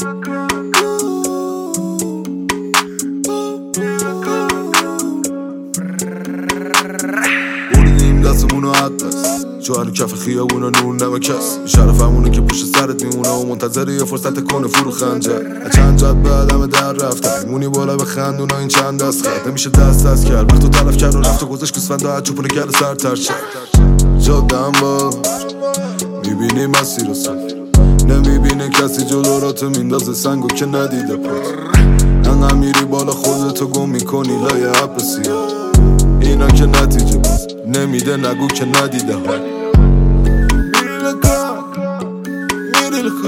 بریدیم دستمونو عطس جوهر کف خیابونا نون نمک هست شرفمونو که پشت سرت میمونه و منتظر یه فرصت کنه فرو خنجر چند جد بعد همه در رفتن مونی بالا به خندونا این چند دست خط نمیشه دست کرد وقتو تلف کرد و رفت و گذاشت کسفنده از چوپونه گل سر ترچه جادم با میبینی مسیر سر نمیبینه کسی جلوراتو میندازه سنگو که ندیده پس انقدر میری بالا خودتو گم میکنی لایه عب سیاه اینا که نتیجه بس نمیده نگو که ندیده ها میری لکا میری لکا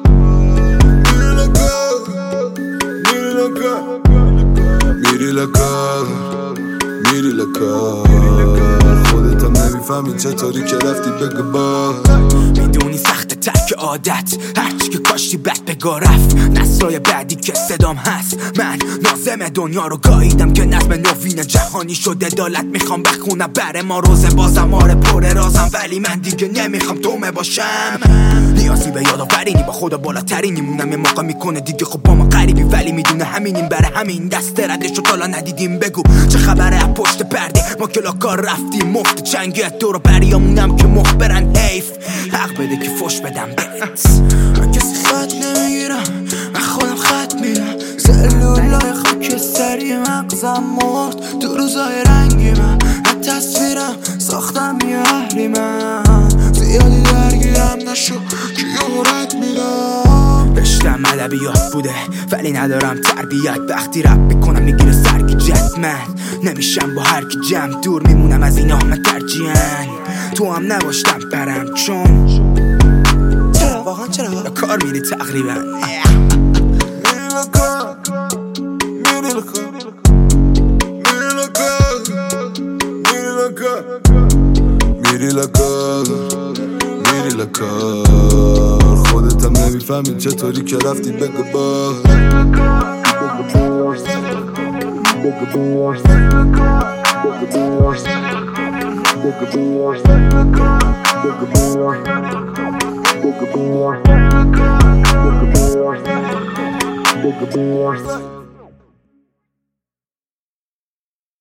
میری لکا میری لکا میری لکا خودتم نمیفهمی چطوری که رفتی بگو با میدونی سخت ترک عادت هرچی که کاشتی بد بگا رفت نسلای بعدی که صدام هست من نازم دنیا رو گاییدم که نظم نوین جهانی شده دالت میخوام بخونم بره ما روزه بازم آره پر رازم ولی من دیگه نمیخوام دومه باشم نیازی به یادآورینی با خدا بالاترینی مونم یه موقع میکنه دیگه خب با ما غریبی ولی میدونه همینیم بره همین دست ردشو تالا ندیدیم بگو چه خبره از پشت پرده ما که لاکار رفتیم مفت چنگت دور و بریامونم که مخبرن حیف حق بده که فش بدم بهت من کسی خط نمیگیرم من خودم خط میرم سلولای خاکستری مغزم مرد تو روزای رنگی من تصویرم ساختم یه اهلی من زیادی درگیرم نشو که یورت میدم رشتم ادبیات بوده ولی ندارم تربیت وقتی رپ میکنم میگیره سرگیجت من نمیشم با هر کی جمع دور میمونم از اینا من ترجیحاً تو هم نباشتم برم چون چرا واقعا چرا کار میری تقریبا میری لکا میری لکا میری لکا میری لکا میری لکا میری لکا خودتم نمیفهمی چطوری که رفتی بگو با Big